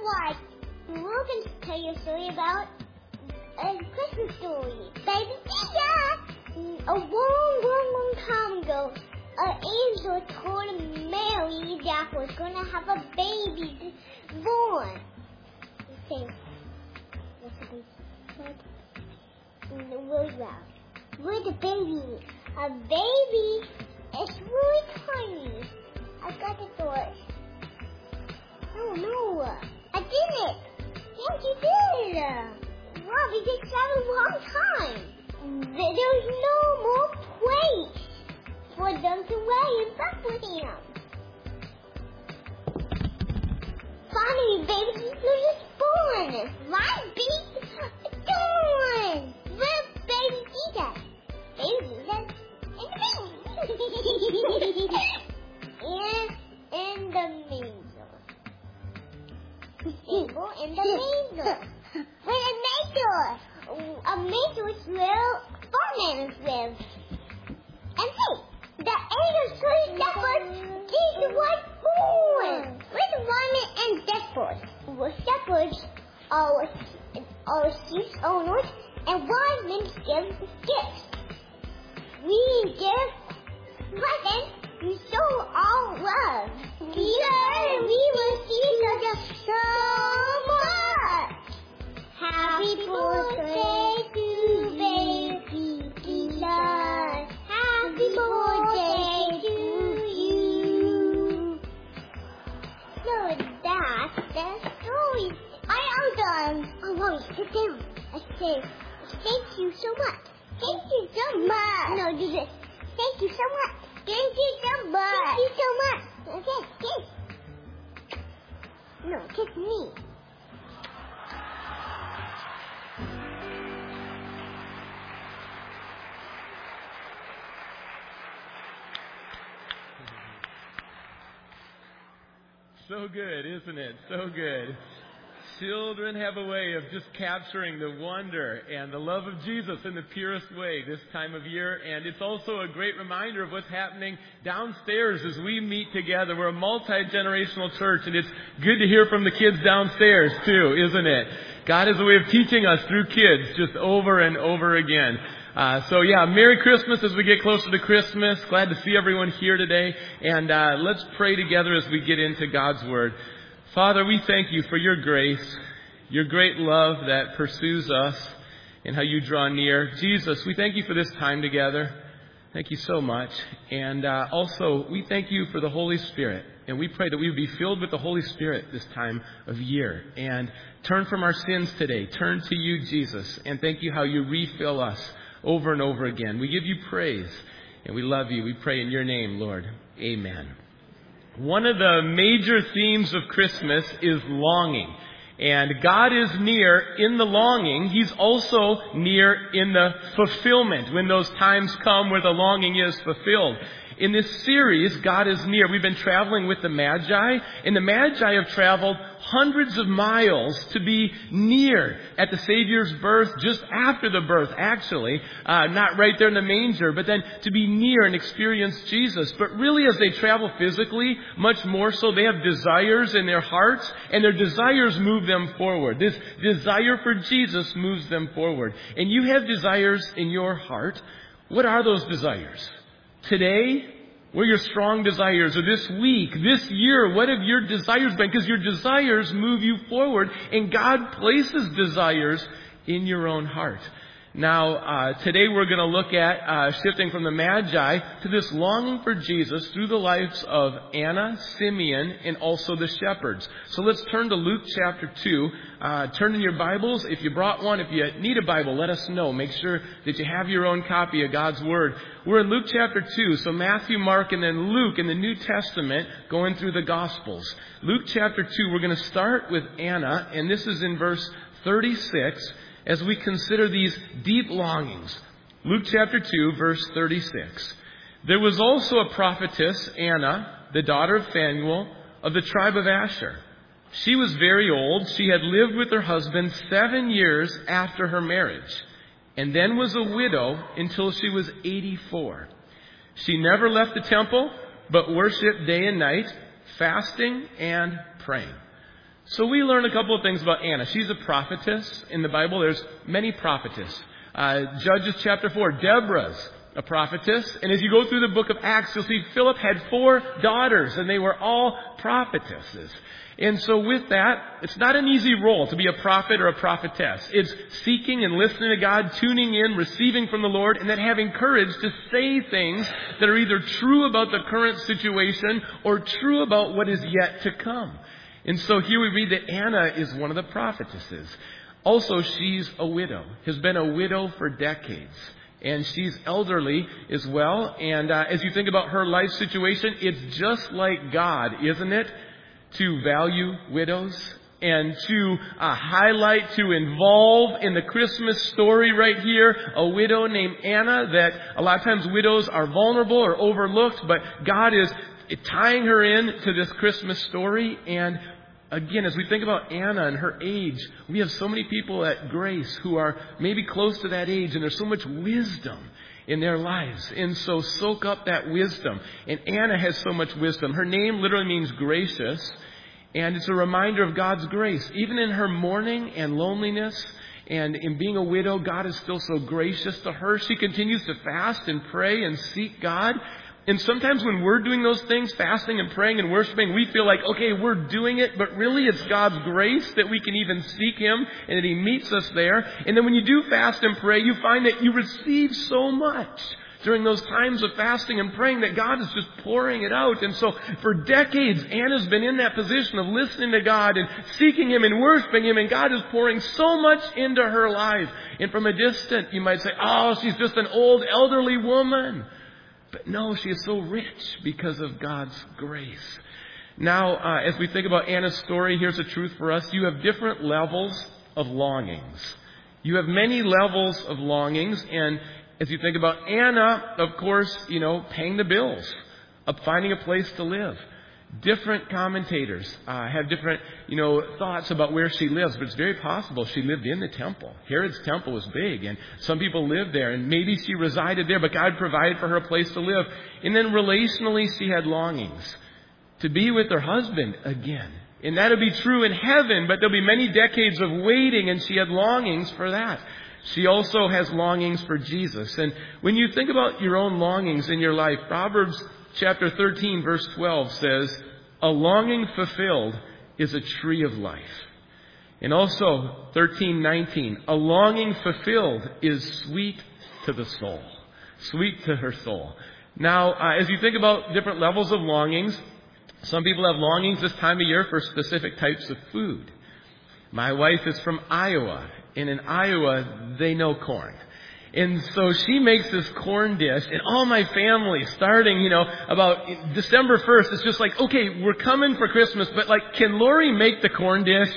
what? We're going to tell you a story about a Christmas story. Baby Jesus! A long time ago, an angel told Mary that was going to have a baby born. Okay. Really well. With a baby. A baby is really tiny. I got the door. Oh no, I did it. Yes, you did. Wow, it takes a long time. There's no more place for them to lay in Bethlehem. Finally, baby Jesus is born. My baby born. With baby Jesus. Baby Jesus and the baby. And the manger. Stable in the manger. With a manger. A manger is where farmers live. And hey, the angels told shepherds Jesus was born. With women and shepherds. Well, shepherds are sheep owners, and wise men give gifts. We give presents. We show our love. Yeah, we will see each other so much. Happy birthday to baby Jesus. Happy birthday to you. So that's the story. I am done. Oh, no, sit down. I say, thank you so much. Thank you so much. No, do this. Thank you so much. Thank you so much. Thank you so much. Okay, kiss. No, kiss me. So good, isn't it? So good. Children have a way of just capturing the wonder and the love of Jesus in the purest way this time of year. And it's also a great reminder of what's happening downstairs as we meet together. We're a multi-generational church, and it's good to hear from the kids downstairs too, isn't it? God has a way of teaching us through kids just over and over again. So Merry Christmas as we get closer to Christmas. Glad to see everyone here today. And let's pray together as we get into God's Word. Father, we thank you for your grace, your great love that pursues us, and how you draw near. Jesus, we thank you for this time together. Thank you so much. And also, we thank you for the Holy Spirit. And we pray that we would be filled with the Holy Spirit this time of year. And turn from our sins today. Turn to you, Jesus. And thank you how you refill us over and over again. We give you praise. And we love you. We pray in your name, Lord. Amen. One of the major themes of Christmas is longing. And God is near in the longing. He's also near in the fulfillment, when those times come where the longing is fulfilled. In this series, God is near. We've been traveling with the Magi, and the Magi have traveled hundreds of miles to be near at the Savior's birth, just after the birth, actually. Not right there in the manger, but then to be near and experience Jesus. But really, as they travel physically, much more so, they have desires in their hearts, and their desires move them forward. This desire for Jesus moves them forward. And you have desires in your heart. What are those desires? Today, what are your strong desires? Or this week, this year, what have your desires been? Because your desires move you forward, and God places desires in your own heart. Now, today we're going to look at shifting from the Magi to this longing for Jesus through the lives of Anna, Simeon, and also the shepherds. So let's turn to Luke chapter 2. Turn in your Bibles. If you brought one, if you need a Bible, let us know. Make sure that you have your own copy of God's Word. We're in Luke chapter 2. So Matthew, Mark, and then Luke in the New Testament going through the Gospels. Luke chapter 2, we're going to start with Anna, and this is in verse 36. As we consider these deep longings. Luke chapter 2, verse 36. There was also a prophetess, Anna, the daughter of Phanuel, of the tribe of Asher. She was very old. She had lived with her husband 7 years after her marriage, and then was a widow until she was 84. She never left the temple, but worshipped day and night, fasting and praying. So we learn a couple of things about Anna. She's a prophetess. In the Bible, there's many prophetess. Judges chapter 4, Deborah's a prophetess. And as you go through the book of Acts, you'll see Philip had 4 daughters, and they were all prophetesses. And so with that, it's not an easy role to be a prophet or a prophetess. It's seeking and listening to God, tuning in, receiving from the Lord, and then having courage to say things that are either true about the current situation or true about what is yet to come. And so here we read that Anna is one of the prophetesses. Also, she's a widow, has been a widow for decades. And she's elderly as well. And as you think about her life situation, it's just like God, isn't it? To value widows and to highlight, to involve in the Christmas story right here, a widow named Anna, that a lot of times widows are vulnerable or overlooked, but God is tying her in to this Christmas story. And again, as we think about Anna and her age, we have so many people at Grace who are maybe close to that age, and there's so much wisdom in their lives. And so soak up that wisdom. And Anna has so much wisdom. Her name literally means gracious, and it's a reminder of God's grace. Even in her mourning and loneliness and in being a widow, God is still so gracious to her. She continues to fast and pray and seek God. And sometimes when we're doing those things, fasting and praying and worshiping, we feel like, okay, we're doing it, but really it's God's grace that we can even seek Him and that He meets us there. And then when you do fast and pray, you find that you receive so much during those times of fasting and praying that God is just pouring it out. And so for decades, Anna's been in that position of listening to God and seeking Him and worshiping Him, and God is pouring so much into her life. And from a distance, you might say, oh, she's just an old elderly woman. But no, she is so rich because of God's grace. Now, as we think about Anna's story, here's the truth for us. You have different levels of longings. You have many levels of longings. And as you think about Anna, of course, paying the bills, of finding a place to live. Different commentators have different, thoughts about where she lives, but it's very possible she lived in the temple. Herod's temple was big, and some people lived there, and maybe she resided there, but God provided for her a place to live. And then relationally, she had longings to be with her husband again. And that'll be true in heaven, but there'll be many decades of waiting, and she had longings for that. She also has longings for Jesus. And when you think about your own longings in your life, Proverbs chapter 13, verse 12 says, a longing fulfilled is a tree of life. And also 13:19, a longing fulfilled is sweet to the soul. Sweet to her soul. Now, as you think about different levels of longings, some people have longings this time of year for specific types of food. My wife is from Iowa, and in Iowa, they know corn. And so she makes this corn dish, and all my family, starting, about December 1st, it's just like, okay, we're coming for Christmas, but can Lori make the corn dish?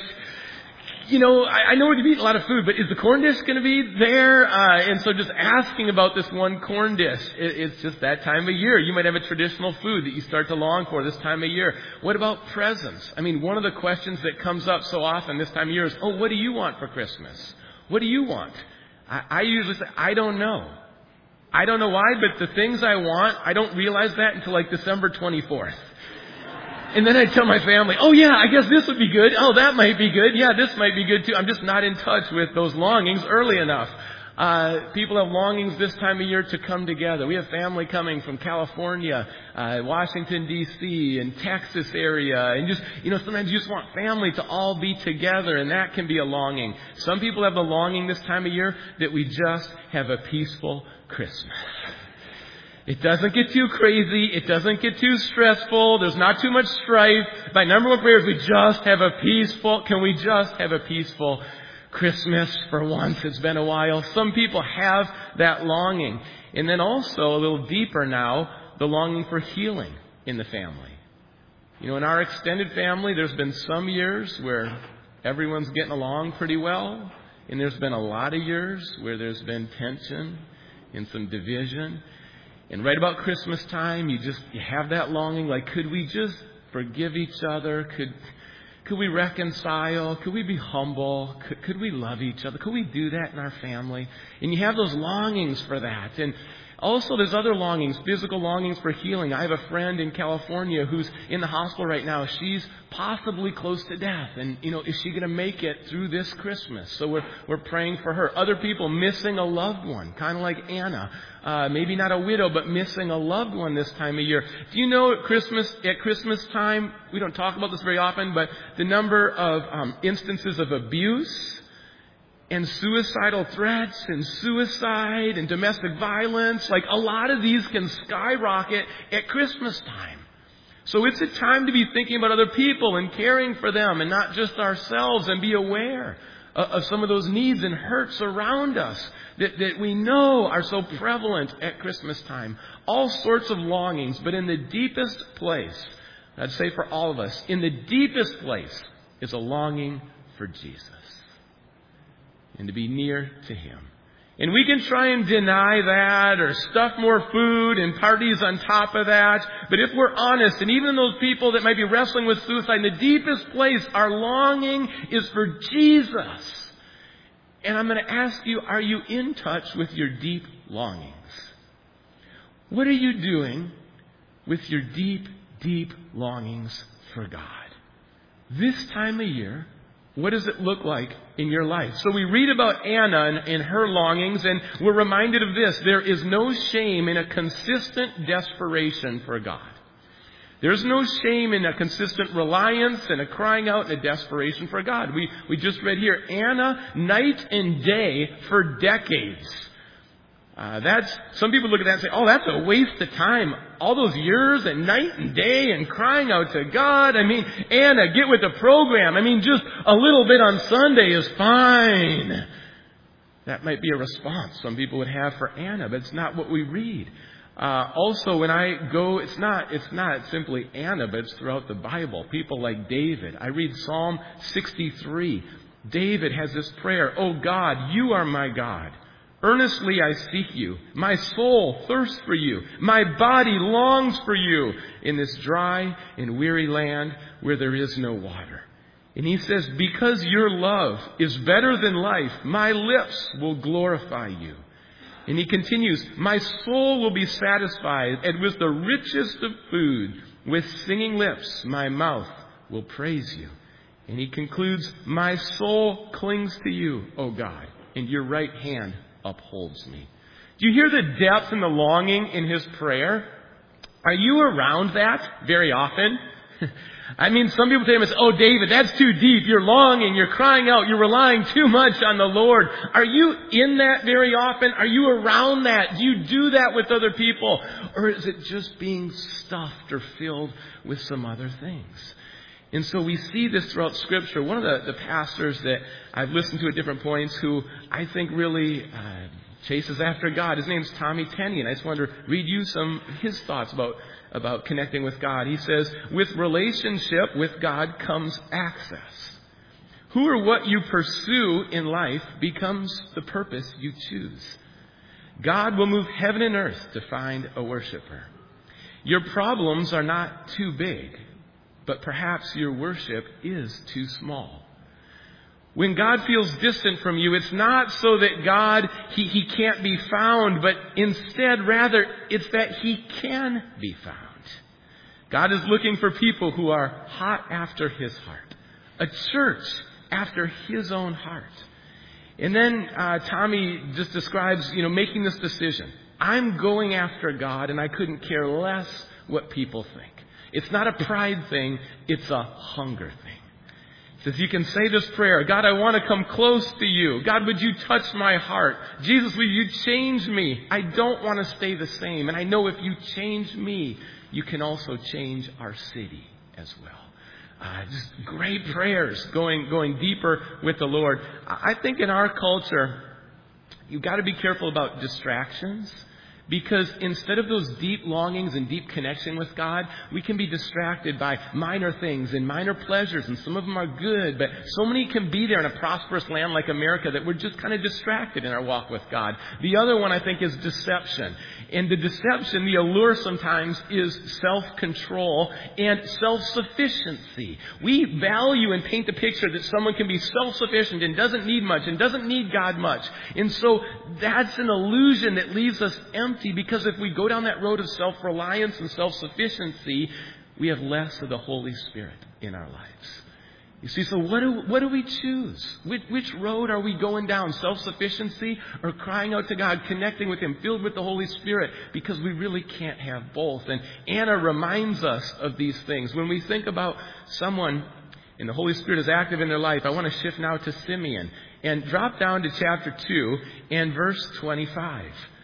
I know we're going to eat a lot of food, but is the corn dish going to be there? And so just asking about this one corn dish, it's just that time of year. You might have a traditional food that you start to long for this time of year. What about presents? One of the questions that comes up so often this time of year is, oh, what do you want for Christmas? What do you want? I usually say, I don't know. I don't know why, but the things I want, I don't realize that until December 24th. And then I tell my family, oh yeah, I guess this would be good. Oh, that might be good. Yeah, this might be good too. I'm just not in touch with those longings early enough. People have longings this time of year to come together. We have family coming from California, Washington, D.C., and Texas area. And just, sometimes you just want family to all be together, and that can be a longing. Some people have the longing this time of year that we just have a peaceful Christmas. It doesn't get too crazy. It doesn't get too stressful. There's not too much strife. My number one prayer is we just have a peaceful, can we just have a peaceful Christmas for once? It's been a while. Some people have that longing. And then also, a little deeper now, the longing for healing in the family. In our extended family, there's been some years where everyone's getting along pretty well. And there's been a lot of years where there's been tension and some division. And right about Christmas time, you have that longing, could we just forgive each other? Could we reconcile? Could we be humble? Could we love each other? Could we do that in our family? And you have those longings for that. And Also, there's other longings, physical longings for healing. I have a friend in California who's in the hospital right now. She's possibly close to death. And, is she going to make it through this Christmas? So we're praying for her. Other people missing a loved one, kind of like Anna. Maybe not a widow, but missing a loved one this time of year. Do you know at Christmas time, we don't talk about this very often, but the number of instances of abuse and suicidal threats and suicide and domestic violence, like a lot of these can skyrocket at Christmas time. So it's a time to be thinking about other people and caring for them and not just ourselves, and be aware of some of those needs and hurts around us that we know are so prevalent at Christmas time. All sorts of longings, but in the deepest place, I'd say for all of us, in the deepest place is a longing for Jesus and to be near to Him. And we can try and deny that or stuff more food and parties on top of that. But if we're honest, and even those people that might be wrestling with suicide, in the deepest place, our longing is for Jesus. And I'm going to ask you, are you in touch with your deep longings? What are you doing with your deep, deep longings for God? This time of year, what does it look like in your life? So we read about Anna and her longings, and we're reminded of this. There is no shame in a consistent desperation for God. There's no shame in a consistent reliance and a crying out and a desperation for God. We just read here, Anna, night and day for decades. Some people look at that and say, oh, that's a waste of time. All those years and night and day and crying out to God. I mean, Anna, get with the program. I mean, just a little bit on Sunday is fine. That might be a response some people would have for Anna, but it's not what we read. Also, when I go, it's not simply Anna, but it's throughout the Bible. People like David. I read Psalm 63. David has this prayer, oh God, you are my God. Earnestly I seek you. My soul thirsts for you. My body longs for you in this dry and weary land where there is no water. And he says, because your love is better than life, my lips will glorify you. And he continues, my soul will be satisfied, and with the richest of food, with singing lips, my mouth will praise you. And he concludes, my soul clings to you, O God, and your right hand upholds me. Do you hear the depth and the longing in his prayer? Are you around that very often? I mean, some people say to him, oh, David, that's too deep. You're longing, you're crying out, you're relying too much on the Lord. Are you in that very often? Are you around that? Do you do that with other people? Or is it just being stuffed or filled with some other things? And so we see this throughout Scripture. One of the pastors that I've listened to at different points who I think really chases after God, his name's Tommy Tenney, and I just wanted to read you some of his thoughts about connecting with God. He says, with relationship with God comes access. Who or what you pursue in life becomes the purpose you choose. God will move heaven and earth to find a worshiper. Your problems are not too big, but perhaps your worship is too small. When God feels distant from you, it's not so that God, He can't be found, but instead, rather, it's that He can be found. God is looking for people who are hot after His heart. A church after His own heart. And then Tommy just describes, making this decision. I'm going after God, and I couldn't care less what people think. It's not a pride thing, it's a hunger thing. He says, you can say this prayer, God, I want to come close to you. God, would you touch my heart? Jesus, will you change me? I don't want to stay the same. And I know if you change me, you can also change our city as well. Just great prayers, going deeper with the Lord. I think in our culture, you've got to be careful about distractions. Because instead of those deep longings and deep connection with God, we can be distracted by minor things and minor pleasures, and some of them are good, but so many can be there in a prosperous land like America that we're just kind of distracted in our walk with God. The other one, I think, is deception. And the deception, the allure sometimes is self-control and self-sufficiency. We value and paint the picture that someone can be self-sufficient and doesn't need much and doesn't need God much. And so that's an illusion that leaves us empty empty, because if we go down that road of self-reliance and self-sufficiency, we have less of the Holy Spirit in our lives. You see, so what do we choose? Which road are we going down? Self-sufficiency or crying out to God, connecting with Him, filled with the Holy Spirit? Because we really can't have both. And Anna reminds us of these things. When we think about someone and the Holy Spirit is active in their life, I want to shift now to Simeon and drop down to chapter 2 and verse 25.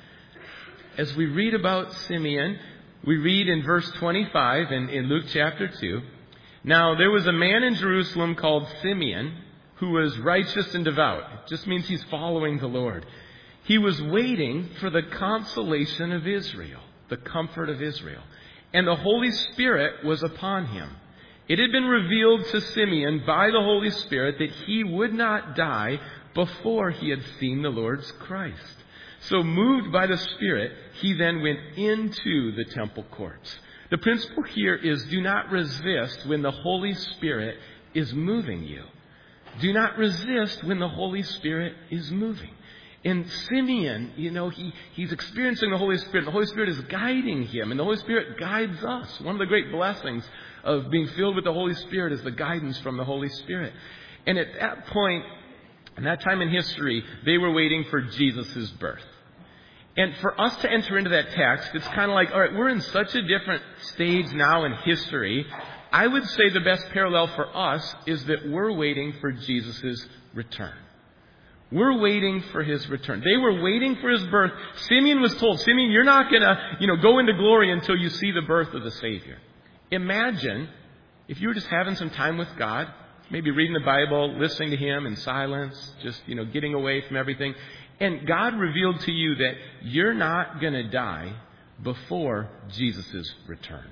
As we read about Simeon, we read in verse 25 in Luke chapter 2, "Now there was a man in Jerusalem called Simeon who was righteous and devout." It just means he's following the Lord. "He was waiting for the consolation of Israel," the comfort of Israel. "And the Holy Spirit was upon him. It had been revealed to Simeon by the Holy Spirit that he would not die before he had seen the Lord's Christ. So moved by the Spirit, he then went into the temple courts." The principle here is do not resist when the Holy Spirit is moving you. Do not resist when the Holy Spirit is moving. And Simeon, he's experiencing the Holy Spirit. The Holy Spirit is guiding him, and the Holy Spirit guides us. One of the great blessings of being filled with the Holy Spirit is the guidance from the Holy Spirit. And at that point, in that time in history, they were waiting for Jesus' birth. And for us to enter into that text, it's kind of like, all right, we're in such a different stage now in history. I would say the best parallel for us is that we're waiting for Jesus' return. We're waiting for His return. They were waiting for His birth. Simeon was told, Simeon, you're not going to, go into glory until you see the birth of the Savior. Imagine if you were just having some time with God, maybe reading the Bible, listening to Him in silence, just, getting away from everything. And God revealed to you that you're not going to die before Jesus' return.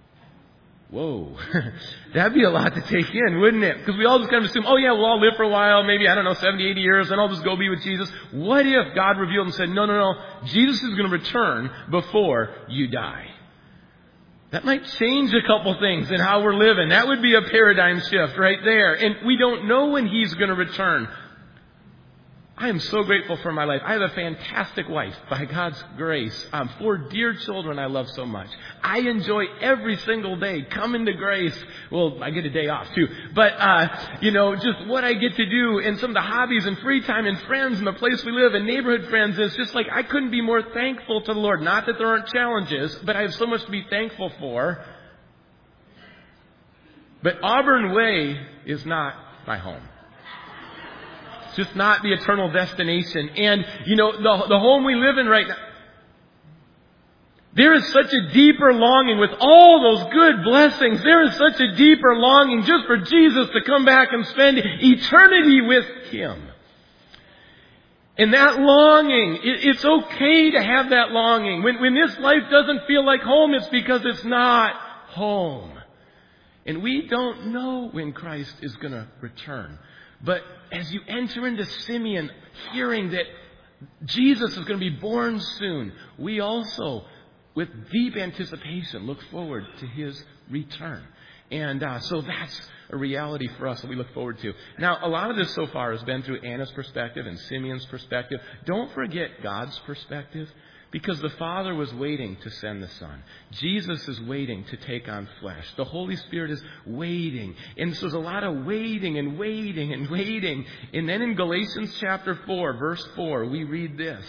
Whoa. That'd be a lot to take in, wouldn't it? Because we all just kind of assume, we'll all live for a while, maybe, 70, 80 years, and I'll just go be with Jesus. What if God revealed and said, no, Jesus is going to return before you die? That might change a couple things in how we're living. That would be a paradigm shift right there. And we don't know when He's going to return. I am so grateful for my life. I have a fantastic wife, by God's grace. 4 dear children I love so much. I enjoy every single day coming to Grace. Well, I get a day off too. But, just what I get to do and some of the hobbies and free time and friends and the place we live and neighborhood friends. It's just like I couldn't be more thankful to the Lord. Not that there aren't challenges, but I have so much to be thankful for. But Auburn Way is not my home. It's just not the eternal destination. And, the home we live in right now, there is such a deeper longing with all those good blessings. There is such a deeper longing just for Jesus to come back and spend eternity with Him. And that longing, it's okay to have that longing. When this life doesn't feel like home, it's because it's not home. And we don't know when Christ is going to return. But as you enter into Simeon, hearing that Jesus is going to be born soon, we also, with deep anticipation, look forward to His return. And so that's a reality for us that we look forward to. Now, a lot of this so far has been through Anna's perspective and Simeon's perspective. Don't forget God's perspective. Because the Father was waiting to send the Son. Jesus is waiting to take on flesh. The Holy Spirit is waiting. And so there's a lot of waiting and waiting and waiting. And then in Galatians chapter 4, verse 4, we read this.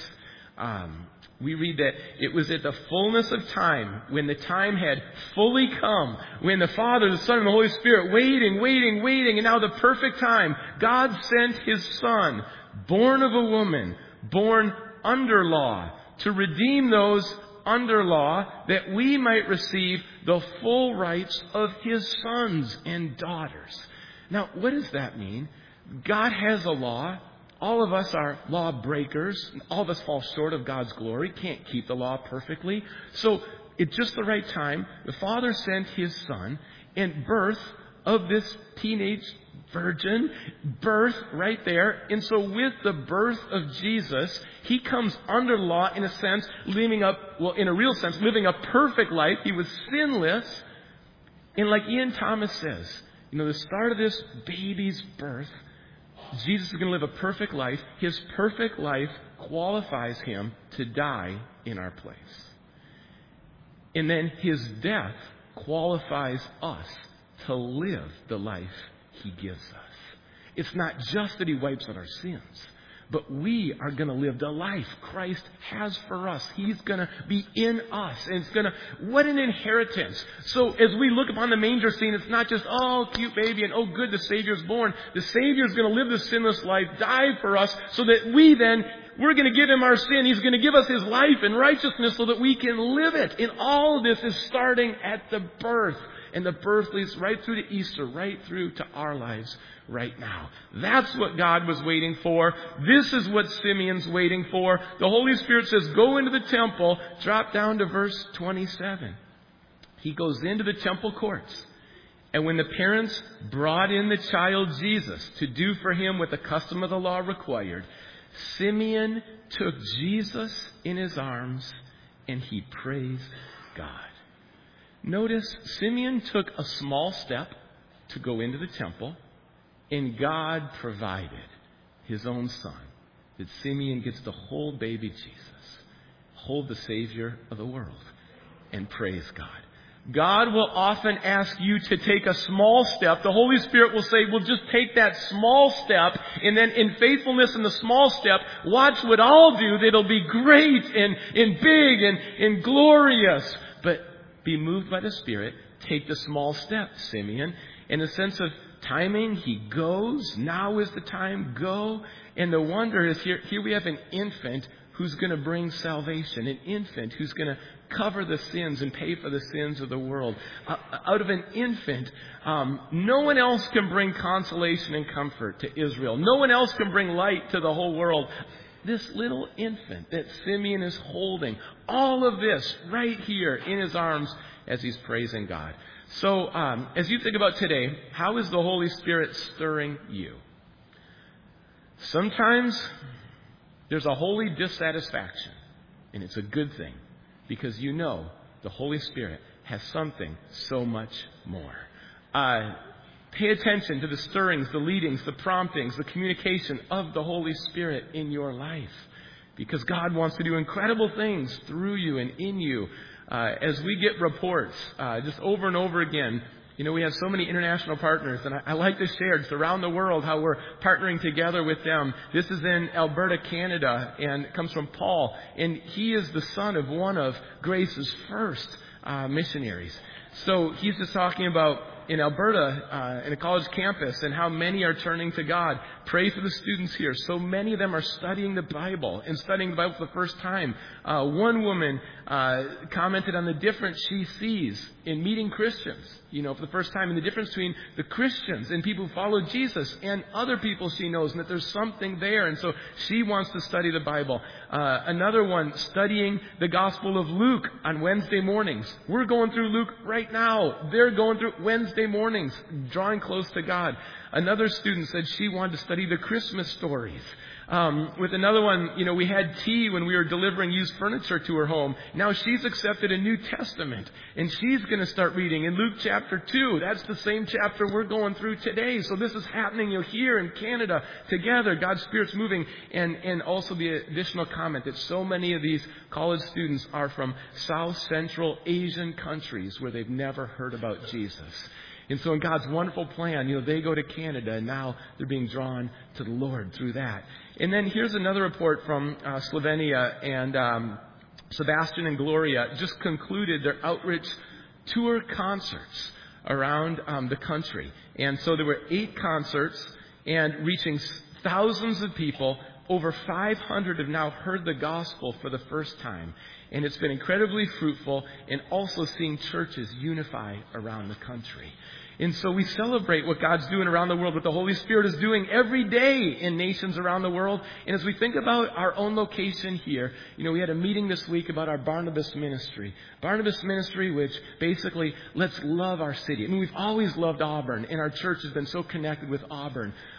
We read that it was at the fullness of time, when the time had fully come, when the Father, the Son, and the Holy Spirit waiting, and now the perfect time, God sent His Son, born of a woman, born under law, to redeem those under law, that we might receive the full rights of His sons and daughters. Now, what does that mean? God has a law. All of us are law breakers. All of us fall short of God's glory. Can't keep the law perfectly. So, at just the right time, the Father sent His Son, and birth of this teenage virgin, birth right there. And so with the birth of Jesus, He comes under law in a sense, in a real sense, living a perfect life. He was sinless. And like Ian Thomas says, the start of this baby's birth Jesus is going to live a perfect life. His perfect life qualifies him to die in our place. And then his death qualifies us to live the life he gives us. It's not just that he wipes out our sins, but we are going to live the life Christ has for us. He's going to be in us. And it's going to, what an inheritance. So as we look upon the manger scene, it's not just, oh, cute baby, and oh, good, the Savior's born. The Savior's going to live the sinless life, die for us, so that we then, we're going to give him our sin. He's going to give us his life and righteousness so that we can live it. And all of this is starting at the birth. And the birth leads right through to Easter, right through to our lives right now. That's what God was waiting for. This is what Simeon's waiting for. The Holy Spirit says, go into the temple. Drop down to verse 27. He goes into the temple courts. And when the parents brought in the child Jesus to do for him what the custom of the law required, Simeon took Jesus in his arms and he praised God. Notice, Simeon took a small step to go into the temple, and God provided his own son, that Simeon gets to hold baby Jesus, hold the Savior of the world, and praise God. God will often ask you to take a small step. The Holy Spirit will say, well, just take that small step, and then in faithfulness in the small step, watch what I'll do that'll be great and big and glorious. But be moved by the Spirit. Take the small step, Simeon. In a sense of timing, he goes. Now is the time. Go. And the wonder is here we have an infant who's going to bring salvation. An infant who's going to cover the sins and pay for the sins of the world. Out of an infant, no one else can bring consolation and comfort to Israel. No one else can bring light to the whole world. This little infant that Simeon is holding, all of this right here in his arms as he's praising God. So as you think about today, how is the Holy Spirit stirring you? Sometimes there's a holy dissatisfaction, and it's a good thing because you know the Holy Spirit has something so much more. Pay attention to the stirrings, the leadings, the promptings, the communication of the Holy Spirit in your life. Because God wants to do incredible things through you and in you. As we get reports, just over and over again, you know, we have so many international partners, and I like to share just around the world how we're partnering together with them. This is in Alberta, Canada, and it comes from Paul. And he is the son of one of Grace's first missionaries. So he's just talking about in Alberta, in a college campus, and how many are turning to God. Pray for the students here. So many of them are studying the Bible and studying the Bible for the first time. One woman commented on the difference she sees in meeting Christians, you know, for the first time, and the difference between the Christians and people who follow Jesus and other people she knows, and that there's something there. And so she wants to study the Bible. Another one studying the Gospel of Luke on Wednesday mornings. We're going through Luke right now. They're going through Wednesday mornings, drawing close to God. Another student said she wanted to study the Christmas stories. With another one, you know, we had tea when we were delivering used furniture to her home. Now she's accepted a New Testament, and she's going to start reading in Luke chapter 2. That's the same chapter we're going through today. So this is happening, you know, here in Canada together. God's Spirit's moving. And also the additional comment that so many of these college students are from South Central Asian countries where they've never heard about Jesus. And so in God's wonderful plan, you know, they go to Canada, and now they're being drawn to the Lord through that. And then here's another report from Slovenia, and Sebastian and Gloria just concluded their outreach tour concerts around the country. And so there were 8 concerts, and reaching thousands of people. Over 500 have now heard the gospel for the first time. And it's been incredibly fruitful, and also seeing churches unify around the country. And so we celebrate what God's doing around the world, what the Holy Spirit is doing every day in nations around the world. And as we think about our own location here, you know, we had a meeting this week about our Barnabas ministry. Barnabas ministry, which basically, let's love our city. I mean, we've always loved Auburn, and our church has been so connected with Auburn.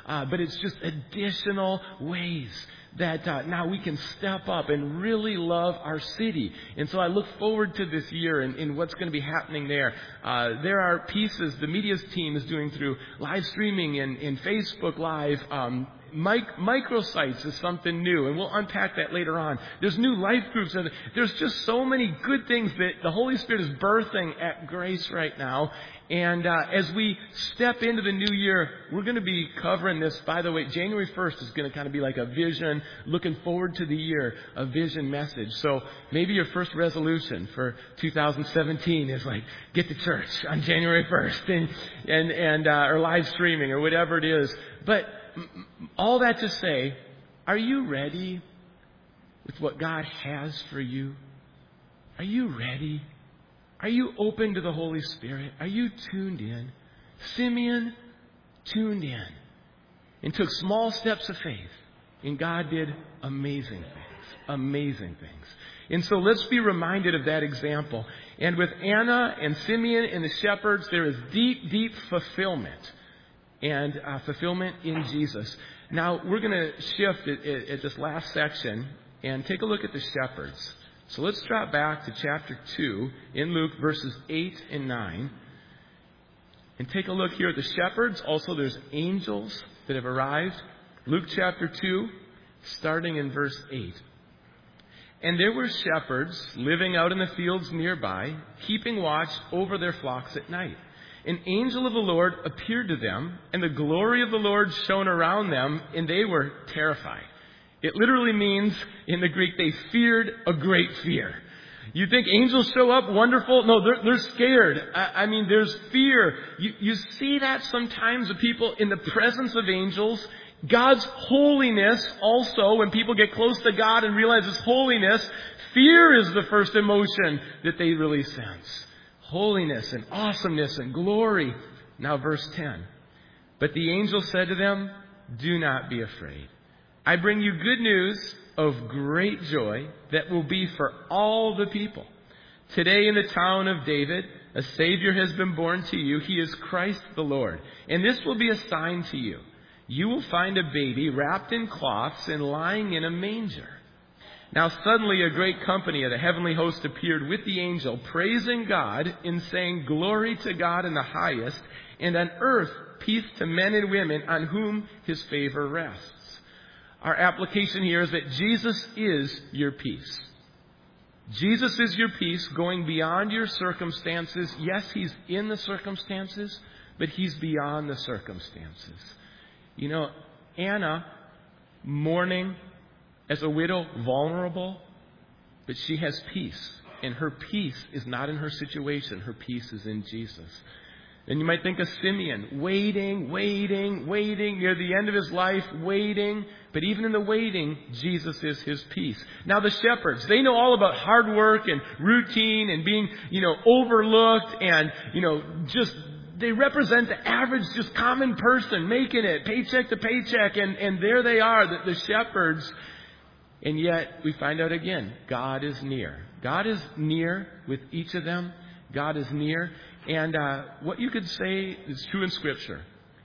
but it's just additional ways that now we can step up and really love our city. And so I look forward to this year and what's going to be happening there. There are pieces the media's team is doing through live streaming and Facebook Live. Microsites is something new, and we'll unpack that later on. There's new life groups, and there's just so many good things that the Holy Spirit is birthing at Grace right now. And as we step into the new year, we're going to be covering this. By the way, January 1st is going to kind of be like a vision, looking forward to the year, a vision message. So maybe your first resolution for 2017 is like, get to church on January 1st and or live streaming or whatever it is. But all that to say, are you ready with what God has for you? Are you ready? Are you open to the Holy Spirit? Are you tuned in? Simeon tuned in and took small steps of faith. And God did amazing things. Amazing things. And so let's be reminded of that example. And with Anna and Simeon and the shepherds, there is deep, deep fulfillment. And fulfillment in Jesus. Now, we're going to shift at this last section and take a look at the shepherds. So let's drop back to chapter 2 in Luke, verses 8 and 9. And take a look here at the shepherds. Also, there's angels that have arrived. Luke chapter 2, starting in verse 8. And there were shepherds living out in the fields nearby, keeping watch over their flocks at night. An angel of the Lord appeared to them, and the glory of the Lord shone around them, and they were terrified. It literally means, in the Greek, they feared a great fear. You think angels show up, wonderful? No, they're scared. I mean, there's fear. You see that sometimes of people in the presence of angels. God's holiness also, when people get close to God and realize His holiness, fear is the first emotion that they really sense. Holiness and awesomeness and glory. Now verse 10. But the angel said to them, do not be afraid. I bring you good news of great joy that will be for all the people. Today in the town of David, a Savior has been born to you. He is Christ the Lord. And this will be a sign to you. You will find a baby wrapped in cloths and lying in a manger. Now suddenly a great company of the heavenly host appeared with the angel, praising God and saying, glory to God in the highest, and on earth peace to men and women on whom His favor rests. Our application here is that Jesus is your peace. Jesus is your peace, going beyond your circumstances. Yes, He's in the circumstances, but He's beyond the circumstances. You know, Anna, mourning as a widow, vulnerable, but she has peace. And her peace is not in her situation. Her peace is in Jesus. And you might think of Simeon, waiting near the end of his life, waiting. But even in the waiting, Jesus is his peace. Now the shepherds, they know all about hard work and routine and being, overlooked and, just they represent the average, just common person making it paycheck to paycheck. And there they are, the shepherds. And yet we find out again, God is near. God is near with each of them. God is near. And what you could say is true in Scripture.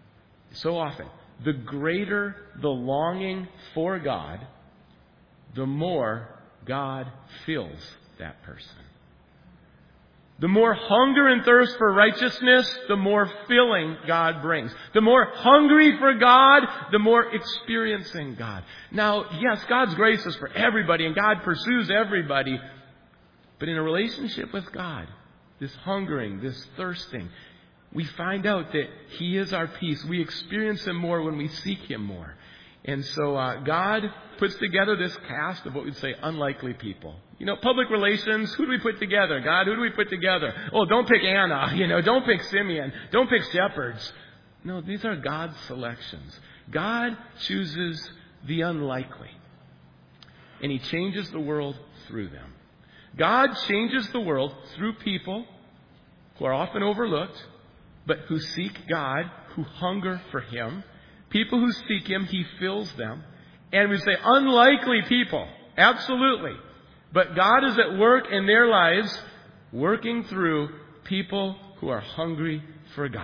So often, the greater the longing for God, the more God fills that person. The more hunger and thirst for righteousness, the more filling God brings. The more hungry for God, the more experiencing God. Now, yes, God's grace is for everybody, and God pursues everybody. But in a relationship with God, this hungering, this thirsting, we find out that He is our peace. We experience Him more when we seek Him more. And so God puts together this cast of what we'd say unlikely people. Public relations, who do we put together? God, who do we put together? Oh, don't pick Anna, don't pick Simeon, don't pick shepherds. No, these are God's selections. God chooses the unlikely. And He changes the world through them. God changes the world through people who are often overlooked, but who seek God, who hunger for Him. People who seek Him, He fills them. And we say unlikely people. Absolutely. But God is at work in their lives, working through people who are hungry for God.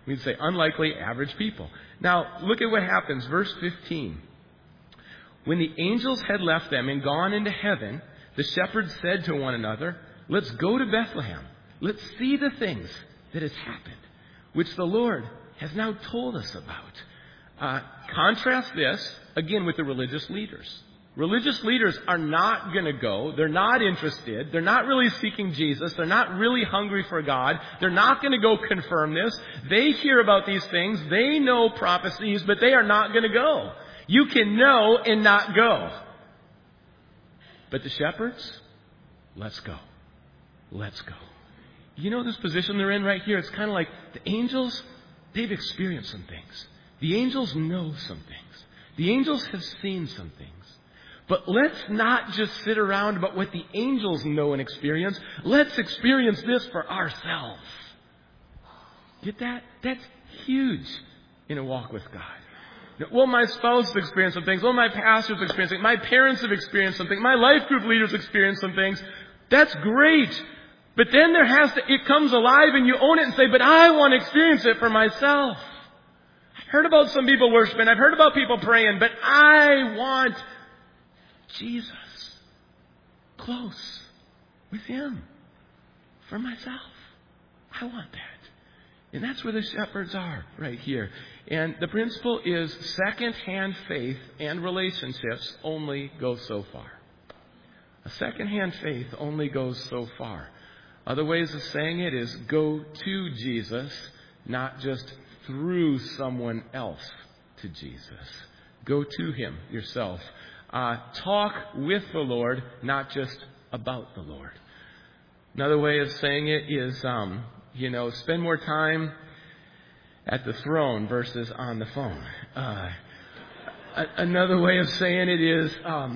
We'd say unlikely, average people. Now, look at what happens. Verse 15. When the angels had left them and gone into heaven, the shepherds said to one another, let's go to Bethlehem. Let's see the things that has happened, which the Lord has now told us about. Contrast this, again, with the religious leaders. Religious leaders are not going to go. They're not interested. They're not really seeking Jesus. They're not really hungry for God. They're not going to go confirm this. They hear about these things. They know prophecies, but they are not going to go. You can know and not go. But the shepherds, let's go. Let's go. You know this position they're in right here? It's kind of like the angels, they've experienced some things. The angels know some things. The angels have seen some things. But let's not just sit around about what the angels know and experience. Let's experience this for ourselves. Get that? That's huge in a walk with God. Well, my spouse has experienced some things. Well, my pastor's experienced something. My parents have experienced something. My life group leaders experienced some things. That's great. But then it comes alive and you own it and say, but I want to experience it for myself. I've heard about some people worshiping. I've heard about people praying, but I want Jesus close with Him for myself. I want that. And that's where the shepherds are right here. And the principle is second-hand faith and relationships only go so far. A second-hand faith only goes so far. Other ways of saying it is go to Jesus, not just through someone else to Jesus. Go to Him yourself. Talk with the Lord, not just about the Lord. Another way of saying it is, spend more time at the throne versus on the phone. Another way of saying it is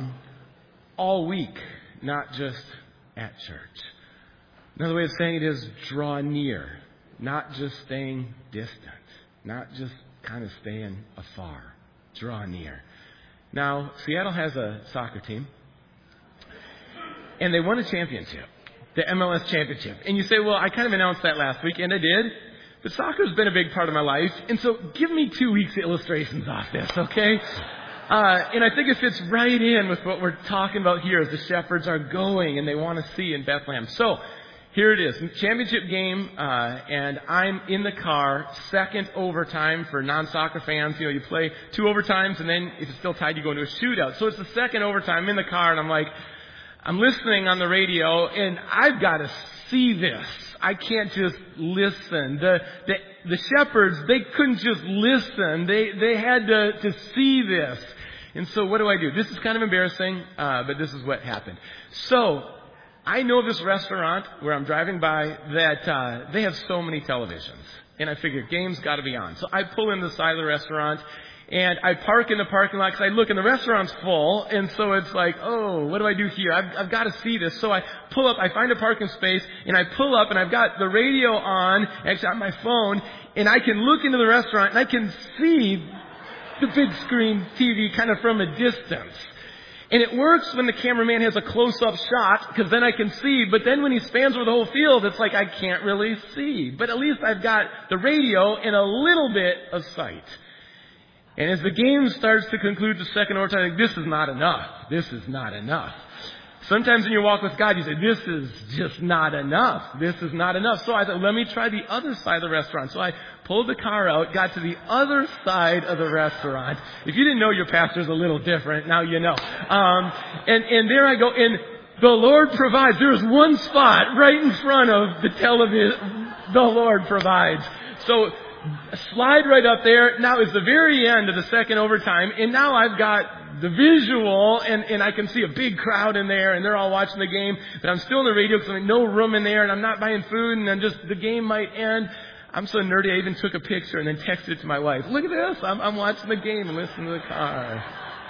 all week, not just at church. Another way of saying it is draw near, not just staying distant, not just kind of staying afar. Draw near. Now, Seattle has a soccer team, and they won a championship, the MLS championship. And you say, well, I kind of announced that last week, and I did. But soccer's been a big part of my life, and so give me 2 weeks of illustrations off this, okay? And I think it fits right in with what we're talking about here as the shepherds are going and they want to see in Bethlehem. So, here it is, championship game, and I'm in the car, second overtime for non-soccer fans. You play 2 overtimes, and then if it's still tied, you go into a shootout. So it's the second overtime. I'm in the car, and I'm listening on the radio, and I've got to see this. I can't just listen. The shepherds, they couldn't just listen. They had to see this. And so what do? This is kind of embarrassing, but this is what happened. So I know this restaurant where I'm driving by that they have so many televisions. And I figured game's got to be on. So I pull in the side of the restaurant and I park in the parking lot because I look and the restaurant's full. And so it's like, oh, what do I do here? I've got to see this. So I pull up, I find a parking space and I pull up and I've got the radio on, actually on my phone, and I can look into the restaurant and I can see the big screen TV kind of from a distance. And it works when the cameraman has a close-up shot, because then I can see. But then when he spans over the whole field, it's like I can't really see. But at least I've got the radio and a little bit of sight. And as the game starts to conclude the second overtime, I think, this is not enough. This is not enough. Sometimes in your walk with God, you say, this is just not enough. This is not enough. So I thought, let me try the other side of the restaurant. So I pulled the car out, got to the other side of the restaurant. If you didn't know, your pastor's a little different. Now you know. And there I go. And the Lord provides. There's one spot right in front of the television. The Lord provides. So slide right up there. Now it's the very end of the second overtime. And now I've got the visual, and I can see a big crowd in there, and they're all watching the game. But I'm still in the radio because there's no room in there, and I'm not buying food, and then just the game might end. I'm so nerdy, I even took a picture and then texted it to my wife. Look at this. I'm watching the game and listening to the car.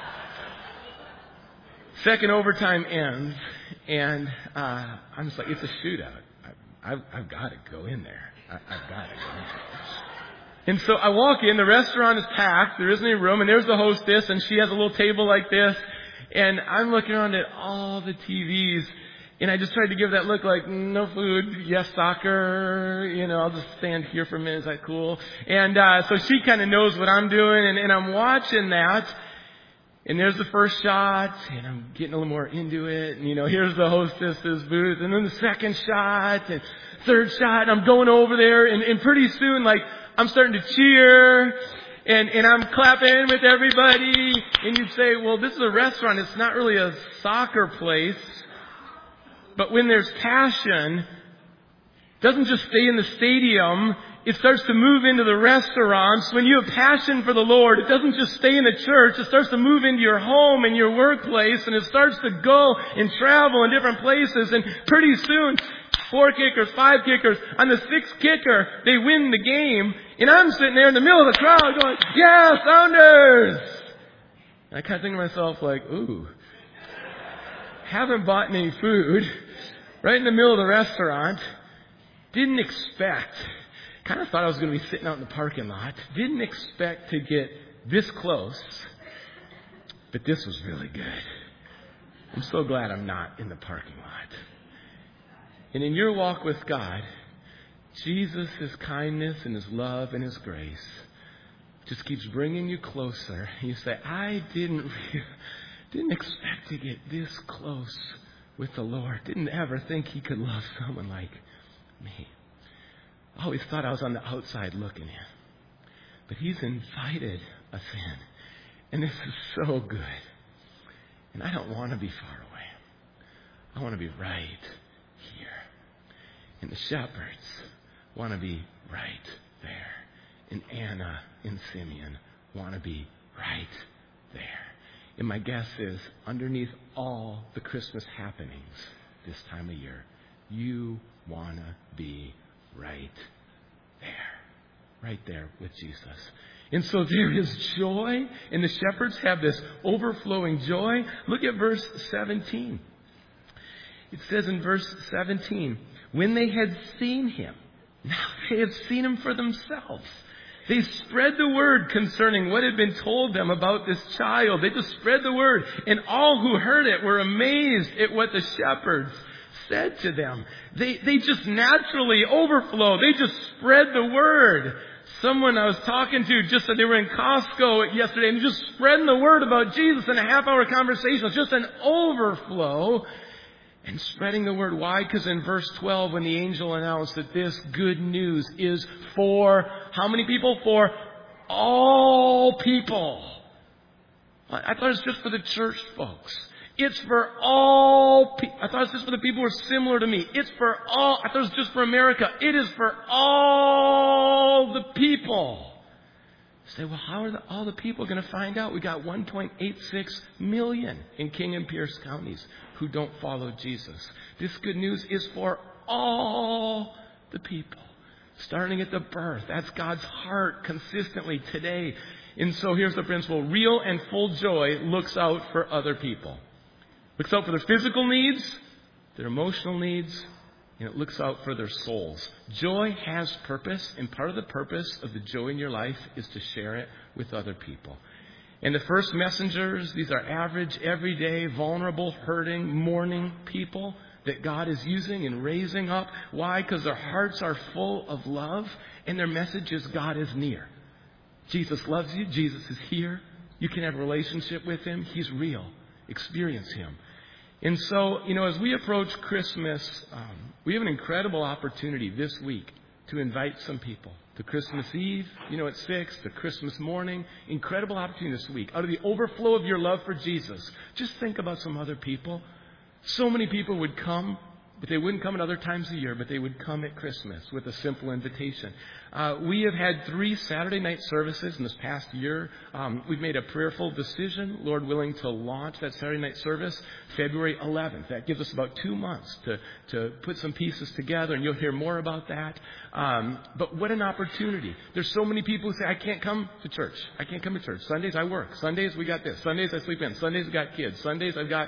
Second overtime ends, and I'm just like, it's a shootout. I've got to go in there. I've got to go in there. And so I walk in, the restaurant is packed, there isn't any room, and there's the hostess, and she has a little table like this, and I'm looking around at all the TVs, And I just tried to give that look like, no food, yes, soccer, I'll just stand here for a minute. Is that cool? And so she kind of knows what I'm doing, and I'm watching that. And there's the first shot, and I'm getting a little more into it. And, here's the hostess's booth. And then the second shot, and third shot. And I'm going over there, and pretty soon, I'm starting to cheer. And I'm clapping with everybody. And you'd say, well, this is a restaurant. It's not really a soccer place. But when there's passion, it doesn't just stay in the stadium. It starts to move into the restaurants. When you have passion for the Lord, it doesn't just stay in the church. It starts to move into your home and your workplace, and it starts to go and travel in different places. And pretty soon, 4 kickers, 5 kickers, on the 6th kicker, they win the game. And I'm sitting there in the middle of the crowd going, yeah, Sounders! And I kind of think to myself ooh, haven't bought any food, right in the middle of the restaurant, didn't expect, kind of thought I was going to be sitting out in the parking lot, didn't expect to get this close, but this was really good. I'm so glad I'm not in the parking lot. And in your walk with God, Jesus, His kindness and His love and His grace just keeps bringing you closer. You say, I didn't expect to get this close with the Lord. Didn't ever think He could love someone like me. I always thought I was on the outside looking in. But He's invited us in. And this is so good. And I don't want to be far away. I want to be right here. And the shepherds want to be right there. And Anna and Simeon want to be right there. And my guess is, underneath all the Christmas happenings this time of year, you want to be right there with Jesus. And so there is joy, and the shepherds have this overflowing joy. Look at verse 17. It says in verse 17, when they had seen Him, now they have seen Him for themselves. They spread the word concerning what had been told them about this child. They just spread the word. And all who heard it were amazed at what the shepherds said to them. They just naturally overflow. They just spread the word. Someone I was talking to just said they were in Costco yesterday and just spreading the word about Jesus in a half-hour conversation. It's just an overflow. And spreading the word. Why? Because in verse 12, when the angel announced that this good news is for how many people? For all people. I thought it was just for the church folks. It's for all people. I thought it was just for the people who are similar to me. It's for all. I thought it was just for America. It is for all the people. You say, well, how are all the people going to find out? We got 1.86 million in King and Pierce counties who don't follow Jesus. This good news is for all the people. Starting at the birth. That's God's heart consistently today. And so here's the principle. Real and full joy looks out for other people. Looks out for their physical needs, their emotional needs, and it looks out for their souls. Joy has purpose, and part of the purpose of the joy in your life is to share it with other people. And the first messengers, these are average, everyday, vulnerable, hurting, mourning people that God is using and raising up. Why? Because their hearts are full of love, and their message is God is near. Jesus loves you. Jesus is here. You can have a relationship with Him. He's real. Experience Him. And so, as we approach Christmas, we have an incredible opportunity this week to invite some people to Christmas Eve, at 6, to Christmas morning. Incredible opportunity this week. Out of the overflow of your love for Jesus, just think about some other people. So many people would come, but they wouldn't come at other times of the year, but they would come at Christmas with a simple invitation. We have had 3 Saturday night services in this past year. We've made a prayerful decision, Lord willing, to launch that Saturday night service February 11th. That gives us about 2 months to put some pieces together, and you'll hear more about that. But what an opportunity. There's so many people who say, I can't come to church. I can't come to church. Sundays I work. Sundays we got this. Sundays I sleep in. Sundays I got kids. Sundays I've got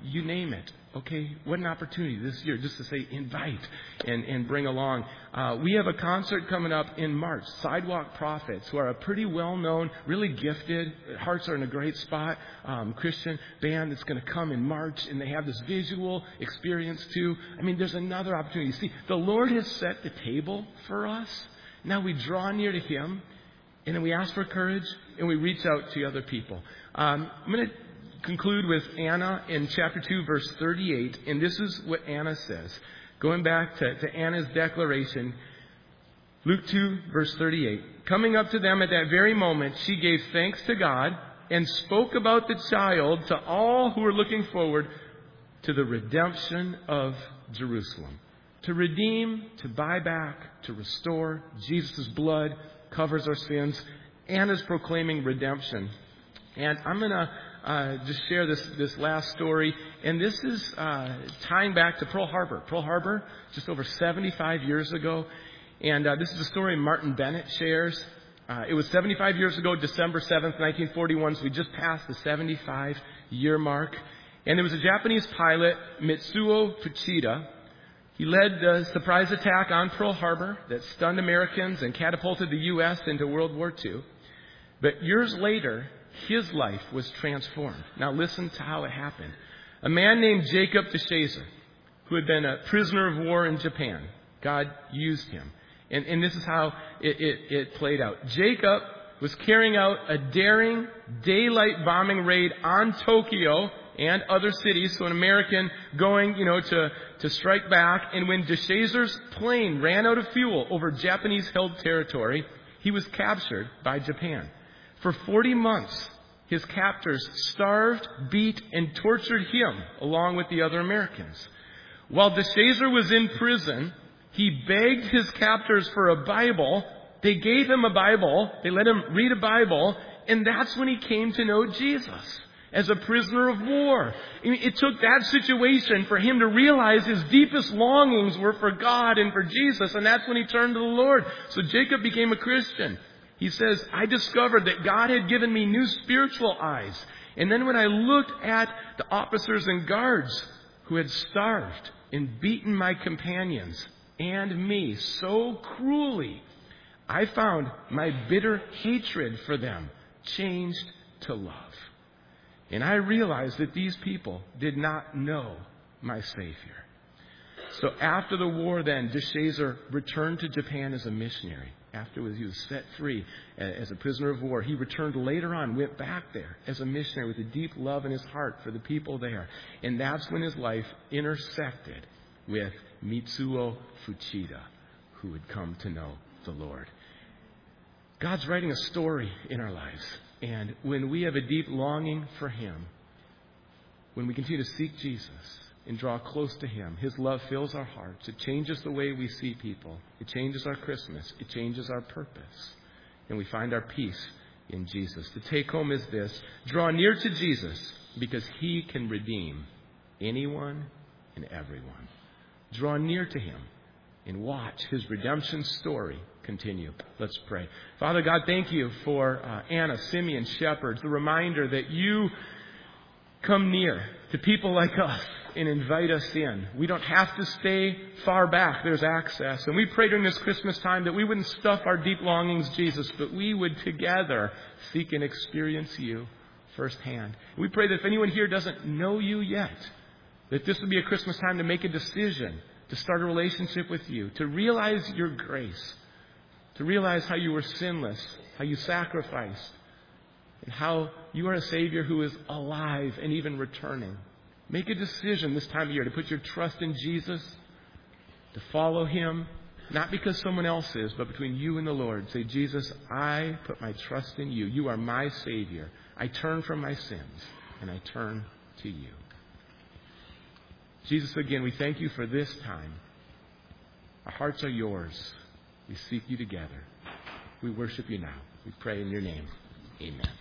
You name it. Okay, what an opportunity this year just to say invite and bring along. We have a concert coming up in March, Sidewalk Prophets, who are a pretty well-known, really gifted, hearts are in a great spot, Christian band that's going to come in March, and they have this visual experience too. I mean, there's another opportunity. See, the Lord has set the table for us. Now we draw near to Him, and then we ask for courage, and we reach out to other people. I'm going to conclude with Anna in chapter 2, verse 38. And this is what Anna says. Going back to Anna's declaration, Luke 2, verse 38. Coming up to them at that very moment, she gave thanks to God and spoke about the child to all who were looking forward to the redemption of Jerusalem. To redeem, to buy back, to restore. Jesus' blood covers our sins. Anna's proclaiming redemption. And I'm going to just share this last story. And this is tying back to Pearl Harbor. Pearl Harbor, just over 75 years ago. And this is a story Martin Bennett shares. It was 75 years ago, December 7th, 1941. So we just passed the 75-year mark. And there was a Japanese pilot, Mitsuo Fuchida. He led the surprise attack on Pearl Harbor that stunned Americans and catapulted the U.S. into World War II. But years later, his life was transformed. Now listen to how it happened. A man named Jacob DeShazer, who had been a prisoner of war in Japan, God used him. And this is how it played out. Jacob was carrying out a daring daylight bombing raid on Tokyo and other cities. So an American going, to strike back. And when DeShazer's plane ran out of fuel over Japanese-held territory, he was captured by Japan. For 40 months, his captors starved, beat, and tortured him along with the other Americans. While DeShazer was in prison, he begged his captors for a Bible. They gave him a Bible. They let him read a Bible. And that's when he came to know Jesus as a prisoner of war. It took that situation for him to realize his deepest longings were for God and for Jesus. And that's when he turned to the Lord. So Jacob became a Christian. He says, I discovered that God had given me new spiritual eyes. And then when I looked at the officers and guards who had starved and beaten my companions and me so cruelly, I found my bitter hatred for them changed to love. And I realized that these people did not know my Savior. So after the war then, DeShazer returned to Japan as a missionary. After he was set free as a prisoner of war, he returned later on, went back there as a missionary with a deep love in his heart for the people there. And that's when his life intersected with Mitsuo Fuchida, who had come to know the Lord. God's writing a story in our lives. And when we have a deep longing for Him, when we continue to seek Jesus and draw close to Him, His love fills our hearts. It changes the way we see people. It changes our Christmas. It changes our purpose. And we find our peace in Jesus. The take home is this: draw near to Jesus because He can redeem anyone and everyone. Draw near to Him and watch His redemption story continue. Let's pray. Father God, thank you for Anna, Simeon, shepherds, the reminder that you come near to people like us and invite us in. We don't have to stay far back. There's access. And we pray during this Christmas time that we wouldn't stuff our deep longings, Jesus, but we would together seek and experience you firsthand. We pray that if anyone here doesn't know you yet, that this would be a Christmas time to make a decision, to start a relationship with you, to realize your grace, to realize how you were sinless, how you sacrificed, and how you are a Savior who is alive and even returning. Make a decision this time of year to put your trust in Jesus, to follow Him, not because someone else is, but between you and the Lord. Say, Jesus, I put my trust in you. You are my Savior. I turn from my sins, and I turn to you. Jesus, again, we thank you for this time. Our hearts are yours. We seek you together. We worship you now. We pray in your name. Amen.